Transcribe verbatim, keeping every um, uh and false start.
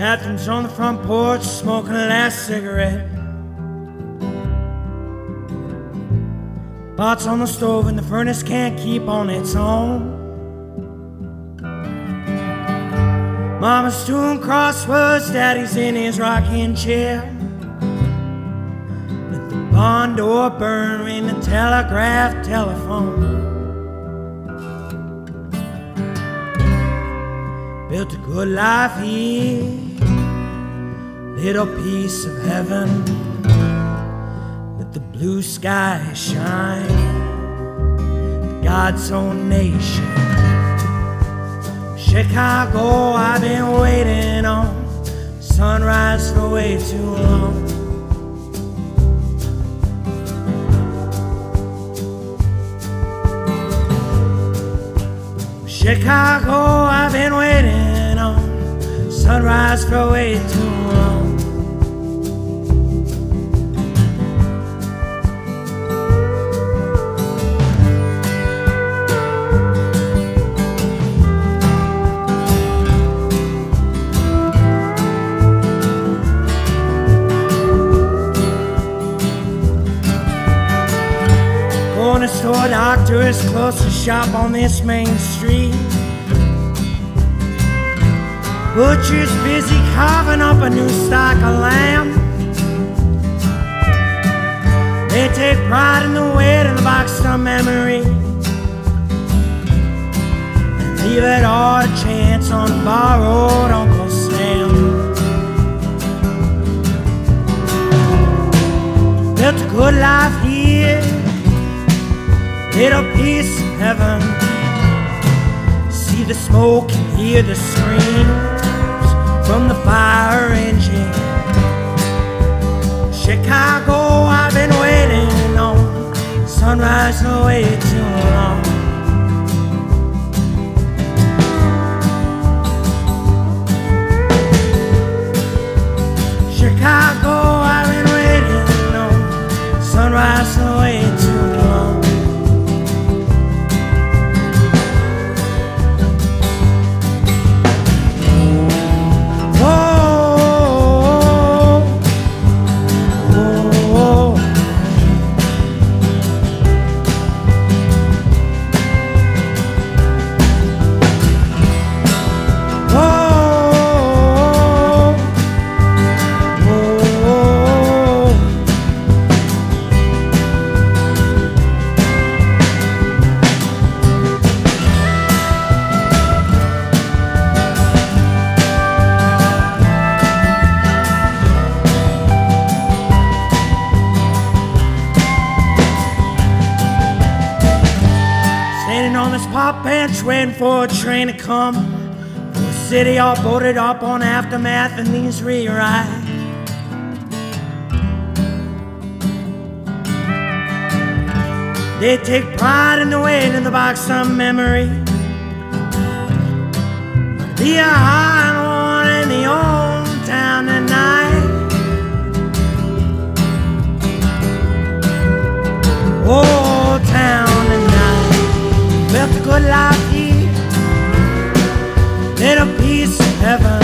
Catherine's on the front porch smoking her last cigarette. Pots on the stove and the furnace can't keep on its own. Mama's doing crosswords, Daddy's in his rocking chair. Let the barn door burn, ring the telegraph telephone. Built a good life here, little piece of heaven. Let the blue sky shine, God's own nation. Chicago, I've been waiting on sunrise for way too long. Chicago, I've been waiting on sunrise for way too long. Corner store doctor is closest shop on this main street. Butcher's busy carving up a new stock of lamb. They take pride in the weight of the box of memory and leave it all to chance on borrowed Uncle Sam. Built a good life here, little piece of heaven. See the smoke and hear the screams from the fire engine. Chicago, I've been waiting on sunrise for way too long. Chicago, I've been waiting on sunrise for way too long. On this park bench waiting for a train to come. The city all boarded up on aftermath and these rewrites. They take pride in the weight in the box of memory. Be a high one in the old town tonight. Old town tonight. Built a good life here, little piece of heaven.